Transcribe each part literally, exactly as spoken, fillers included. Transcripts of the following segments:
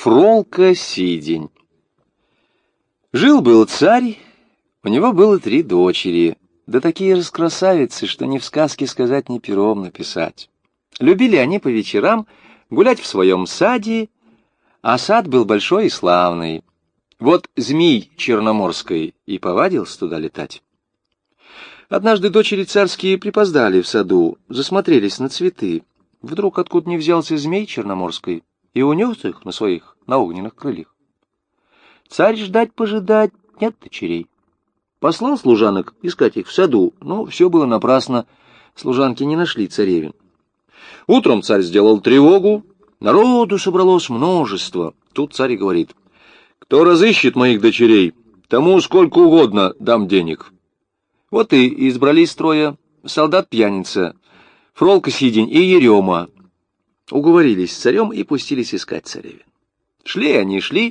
Фролка Сидень. Жил-был царь, у него было три дочери, да такие раскрасавицы, что ни в сказке сказать, ни пером написать. Любили они по вечерам гулять в своем саде, а сад был большой и славный. Вот змей черноморской и повадился туда летать. Однажды дочери царские припоздали в саду, засмотрелись на цветы. Вдруг откуда ни взялся змей черноморской и унес их на своих, на огненных крыльях. Царь ждать-пожидать, нет дочерей. Послал служанок искать их в саду, но все было напрасно, служанки не нашли царевин. Утром царь сделал тревогу, народу собралось множество. Тут царь и говорит: кто разыщет моих дочерей, тому сколько угодно дам денег. Вот и избрались трое: солдат-пьяница, Фролка Сидень и Ерема. Уговорились с царем и пустились искать царевин. Шли они, шли,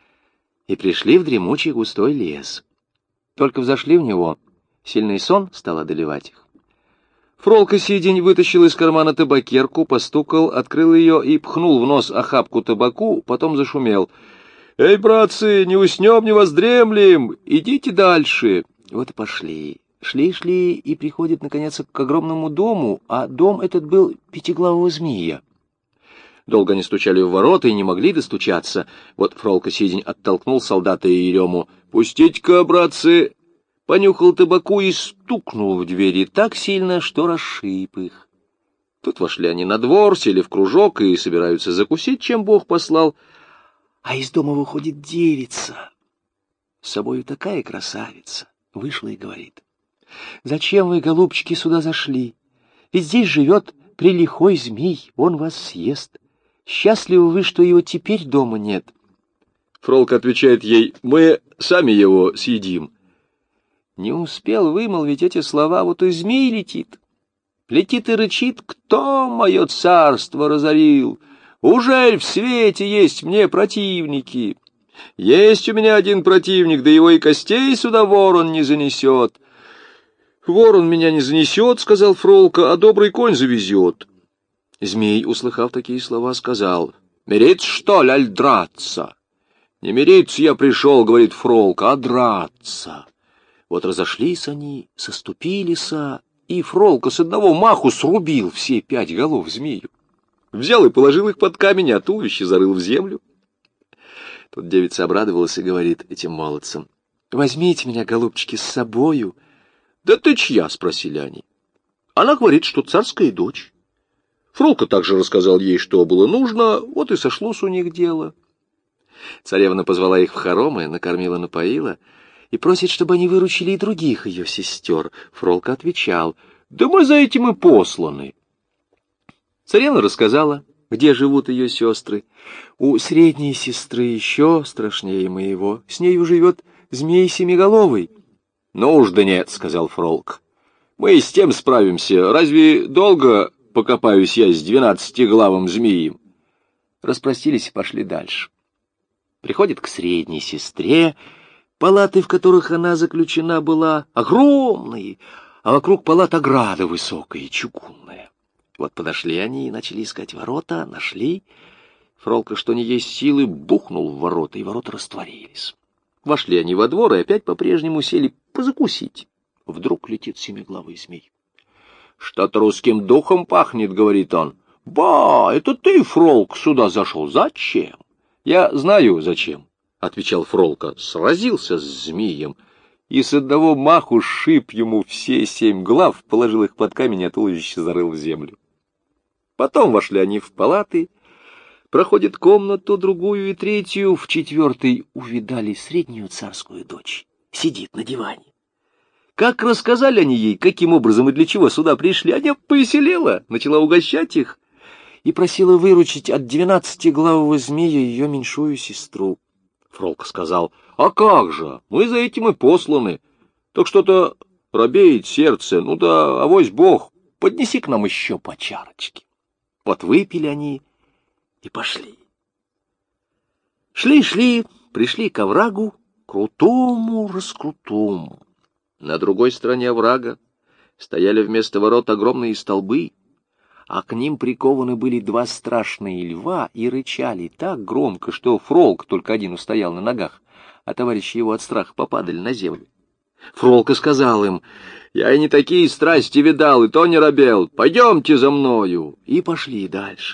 и пришли в дремучий густой лес. Только взошли в него, сильный сон стал одолевать их. Фролка Сидень вытащил из кармана табакерку, постукал, открыл ее и пхнул в нос охапку табаку, потом зашумел: «Эй, братцы, не уснем, не воздремлем, идите дальше!» Вот и пошли. Шли-шли и приходят, наконец, к огромному дому, а дом этот был пятиглавого змея. Долго они стучали в ворота и не могли достучаться. Вот Фролка Сидень оттолкнул солдата и Ерему. «Пустите-ка, братцы!» Понюхал табаку и стукнул в двери так сильно, что расшиб их. Тут вошли они на двор, сели в кружок и собираются закусить, чем Бог послал. А из дома выходит девица, с собою такая красавица. Вышла и говорит: «Зачем вы, голубчики, сюда зашли? Ведь здесь живет прелихой змей, он вас съест. Счастливы вы, что его теперь дома нет». Фролка отвечает ей: «Мы сами его съедим». Не успел вымолвить эти слова, вот и змей летит. Летит и рычит: «Кто мое царство разорил? Ужель в свете есть мне противники? Есть у меня один противник, да его и костей сюда ворон не занесет». «Ворон меня не занесет, — сказал Фролка, — а добрый конь завезет». Змей, услыхав такие слова, сказал: «Мириться, что ли, аль драться?» «Не мириться я пришел, — говорит Фролка, — а драться». Вот разошлись они, соступились, и Фролка с одного маху срубил все пять голов змею. Взял и положил их под камень, а туловище зарыл в землю. Тут девица обрадовалась и говорит этим молодцам: «Возьмите меня, голубчики, с собою». «Да ты чья?» — спросили они. Она говорит, что царская дочь. Фролка также рассказал ей, что было нужно, вот и сошлось у них дело. Царевна позвала их в хоромы, накормила, напоила и просит, чтобы они выручили и других ее сестер. Фролка отвечал: «Да мы за этим и посланы». Царевна рассказала, где живут ее сестры. У средней сестры еще страшнее моего, с нею живет змей семиголовый. «Ну уж да нет, — сказал Фролк, — мы и с тем справимся. Разве долго покопаюсь я с двенадцатиглавым змеем?» Распростились и пошли дальше. Приходит к средней сестре, палаты, в которых она заключена была, огромные, а вокруг палат ограда высокая и чугунная. Вот подошли они и начали искать ворота, нашли. Фролка, что ни есть силы, бухнул в ворота, и ворота растворились. Вошли они во двор и опять по-прежнему сели позакусить. Вдруг летит семиглавый змей. «Что-то русским духом пахнет, — говорит он. — Ба, это ты, Фролк, сюда зашел? Зачем?» «Я знаю, зачем, — отвечал Фролка, — сразился с змеем и с одного маху шиб ему все семь глав, положил их под камень, а туловище зарыл в землю». Потом вошли они в палаты, проходит комнату, другую и третью, в четвертой увидали среднюю царскую дочь. Сидит на диване. Как рассказали они ей, каким образом и для чего сюда пришли, она повеселела, начала угощать их и просила выручить от двенадцатиглавого змея ее меньшую сестру. Фролка сказал: «А как же, мы за этим и посланы. Так что-то робеет сердце, ну да авось Бог, поднеси к нам еще по чарочке». Вот выпили они и пошли. Шли-шли, пришли к оврагу, крутому-раскрутому. На другой стороне оврага стояли вместо ворот огромные столбы, а к ним прикованы были два страшные льва и рычали так громко, что Фролк только один устоял на ногах, а товарищи его от страха попадали на землю. Фролка сказал им: «Я и не такие страсти видал, и то не робел. Пойдемте за мною». И пошли дальше.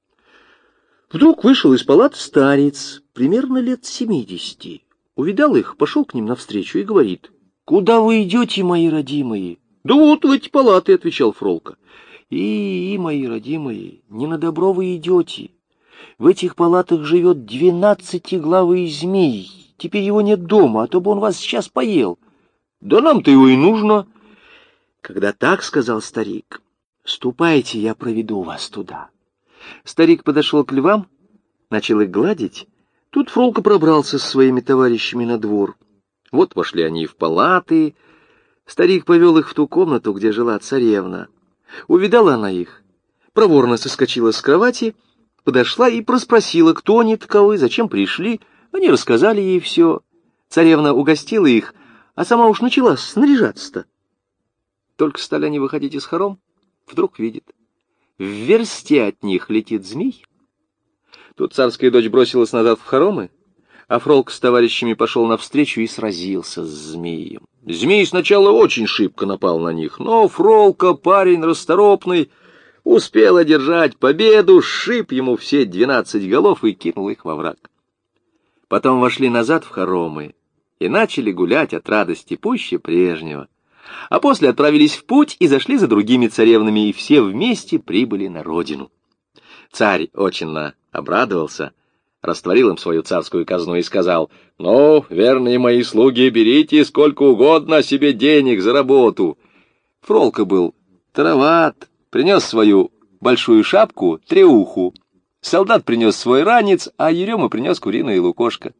Вдруг вышел из палаты старец, примерно лет семидесяти. Увидал их, пошел к ним навстречу и говорит: «Куда вы идете, мои родимые?» «Да вот в эти палаты», — отвечал Фролка. И, и, мои родимые, не на добро вы идете. В этих палатах живет двенадцатиглавый змей. Теперь его нет дома, а то бы он вас сейчас поел. Да нам-то его и нужно. Когда так, — сказал старик, — ступайте, я проведу вас туда. Старик подошел к львам, начал их гладить. Тут Фролка пробрался со своими товарищами на двор. Вот вошли они в палаты. Старик повел их в ту комнату, где жила царевна. Увидала она их, проворно соскочила с кровати, подошла и проспросила, кто они таковы, зачем пришли. Они рассказали ей все. Царевна угостила их, а сама уж начала снаряжаться-то. Только стали они выходить из хором, вдруг видит: в версте от них летит змей. Тут царская дочь бросилась назад в хоромы, а Фролк с товарищами пошел навстречу и сразился с змеем. Змей сначала очень шибко напал на них, но Фролка, парень расторопный, успел одержать победу, сшиб ему все двенадцать голов и кинул их во враг. Потом вошли назад в хоромы и начали гулять от радости пуще прежнего. А после отправились в путь и зашли за другими царевнами, и все вместе прибыли на родину. Царь очень обрадовался, растворил им свою царскую казну и сказал: «Ну, верные мои слуги, берите сколько угодно себе денег за работу». Фролка был тароват, принес свою большую шапку, треуху. Солдат принес свой ранец, а Ерема принес куриное лукошко.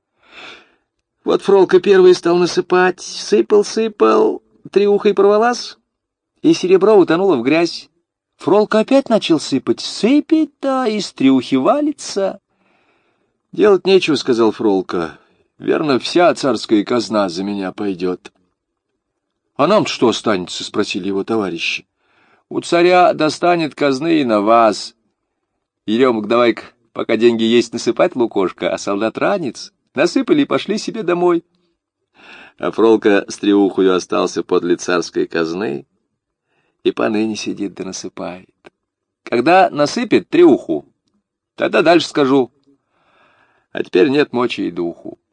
Вот Фролка первый стал насыпать, сыпал-сыпал, треуха и порвалась, и серебро утонуло в грязь. Фролка опять начал сыпать, сыпет-то, из треухи валится. «Делать нечего, — сказал Фролка, — верно, вся царская казна за меня пойдет». «А нам-то что останется? — спросили его товарищи. У царя достанет казны и на вас. Еремок, давай-ка, пока деньги есть, насыпать лукошко, а солдат ранец». Насыпали и пошли себе домой. А Фролка с треухою остался подле царской казны и поныне сидит да насыпает. Когда насыпет треуху, тогда дальше скажу. А теперь нет мочи и духу.